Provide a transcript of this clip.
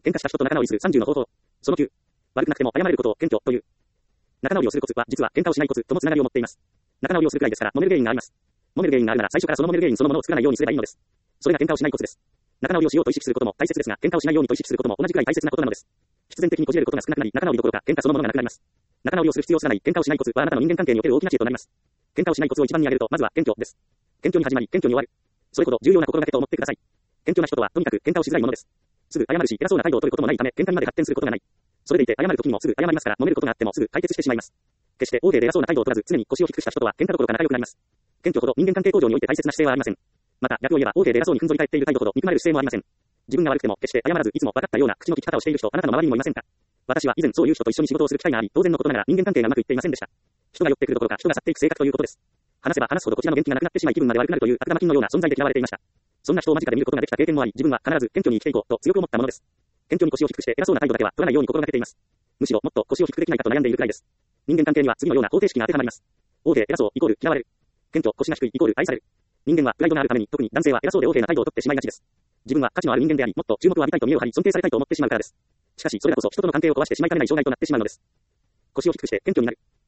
喧嘩した人と仲直りする30の方法。その9。悪くなくても謝れることを謙虚という。仲直りをするコツは、実は喧嘩をしないコツともつながりを持っています。仲直りをするくらいですから、揉める原因があります。揉める原因があるなら最初からその揉める原因そのものを作らないようにすればいいのです。それが喧嘩をしないコツです。仲直りをしようと意識することも大切ですが、喧嘩をしないようにと意識することも同じくらい大切なことなのです。必然的にこじれることが少なくなり、仲直りどころか喧嘩そのものがなくなります。仲直りをする必要すらない喧嘩をしないコツはあなたの人間関係における大きな知恵となります。喧嘩をしないコツを一番に挙げると、まずは謙虚です。謙虚に始まり、謙虚に終わる。それほど重要な心がけと思ってください。謙虚な人とはとにかく喧嘩をしづらいものです。すぐ謝るし、偉そうな態度を取ることもないため、喧嘩にまで発展することがない。それでいて謝る時にもすぐ謝りますから、揉めることがあってもすぐ解決してしまいます。決して大手で偉そうな態度を取らず、常に腰を低くした人とは喧嘩どころか仲良くなります。謙虚ほど人間関係向上において大切な姿勢はありません。また逆を言えば大手で偉そうにふんぞり返っている態度ほど憎まれる姿勢もありません。自分が悪くても決して謝らずいつも分かったような口の利き方をしている人、あなたの周りにもいませんか？私は以前そういう人と一緒に仕事をする機会があり、当然のことながら人間関係がうまくいっていませんでした。人が寄ってくるどころか人が去っていく性格ということです。話せば話すほどこちらの元気がなくなってしまい気分まで悪くなるという悪玉菌のような存在で嫌われていました。そんな人を間近で見ることができた経験もあり、自分は必ず謙虚に生きていこうと強く思ったものです。謙虚に腰を低くして偉そうな態度だけは取らないように心がけています。むしろもっと腰を低くできないかと悩んでいるくらいです。人間関係には次のような方程式が当てはまります。大手偉そうイコール嫌われる。謙虚腰が低いイコール愛される。人間はプライドがあるために、特に男性は偉そうで横柄な態度を取ってしまいがちです。自分は価値のある人間であり、もっと注目を浴びたいと見栄を張り尊敬されたいと思ってしまうからです。しかしそれらこそ人との関係を壊してしまいかねない障害となってしまうのです。腰を低くして謙虚になる。